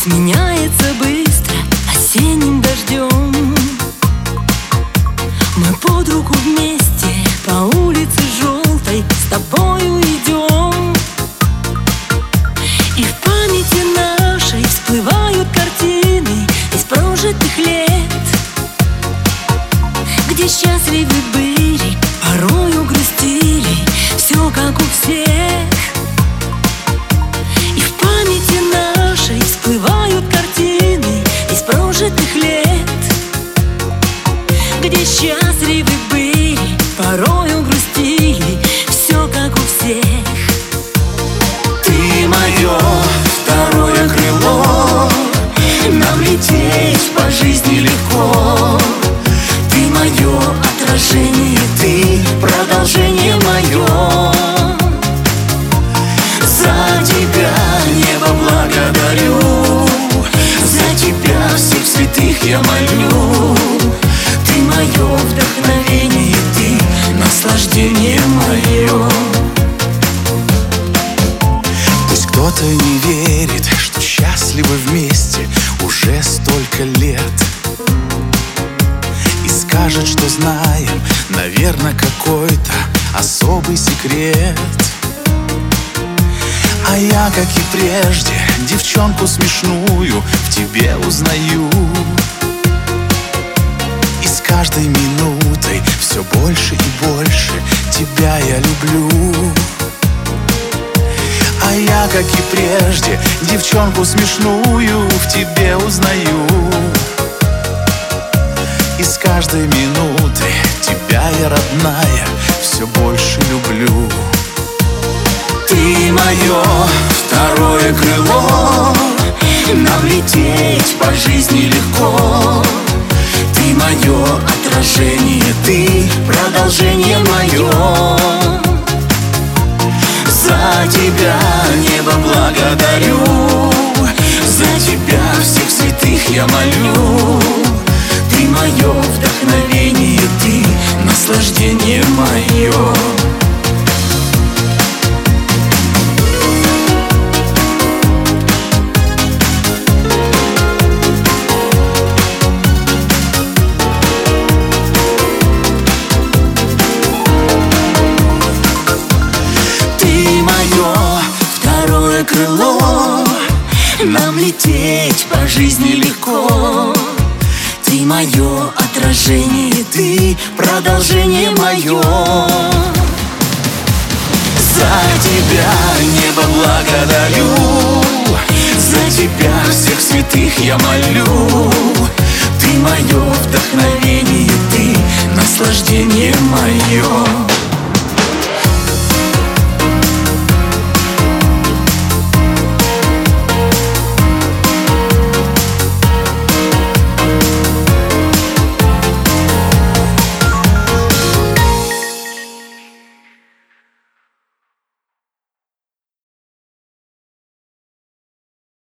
сменяется быстро осенним дождем. Мы под руку вместе по улице желтой с тобою идем. И в памяти нашей всплывают картины из прожитых лет, где счастливы были, порою грустили, все как у всех. И в памяти нашей всплывают картины из прожитых лет, где счастливы были, порою грустили, все как у всех. Ты мое второе крыло, нам лететь по жизни легко. Ты мое отражение, ты продолжение мое. За тебя небо благодарю, за тебя всех святых я молю. Ты мое вдохновение, ты наслаждение мое. Пусть кто-то не верит, что счастливы вместе уже столько лет, и скажет, что знаем, наверное, какой-то особый секрет. А я, как и прежде, девчонку смешную в тебе узнаю. И с каждой минутой все больше и больше тебя я люблю. А я, как и прежде, девчонку смешную в тебе узнаю. И с каждой минутой тебя я, родная, все больше люблю. Ты мое второе крыло, нам лететь по жизни легко. Ты мое отражение, ты продолжение мое. За тебя небо благодарю, за тебя всех святых я молю. Ты мое вдохновение, ты наслаждение мое. Крыло, нам лететь по жизни легко. Ты мое отражение, ты продолжение мое. За тебя небо благодарю, за тебя всех святых я молю. Ты мое вдохновение, ты наслаждение мое.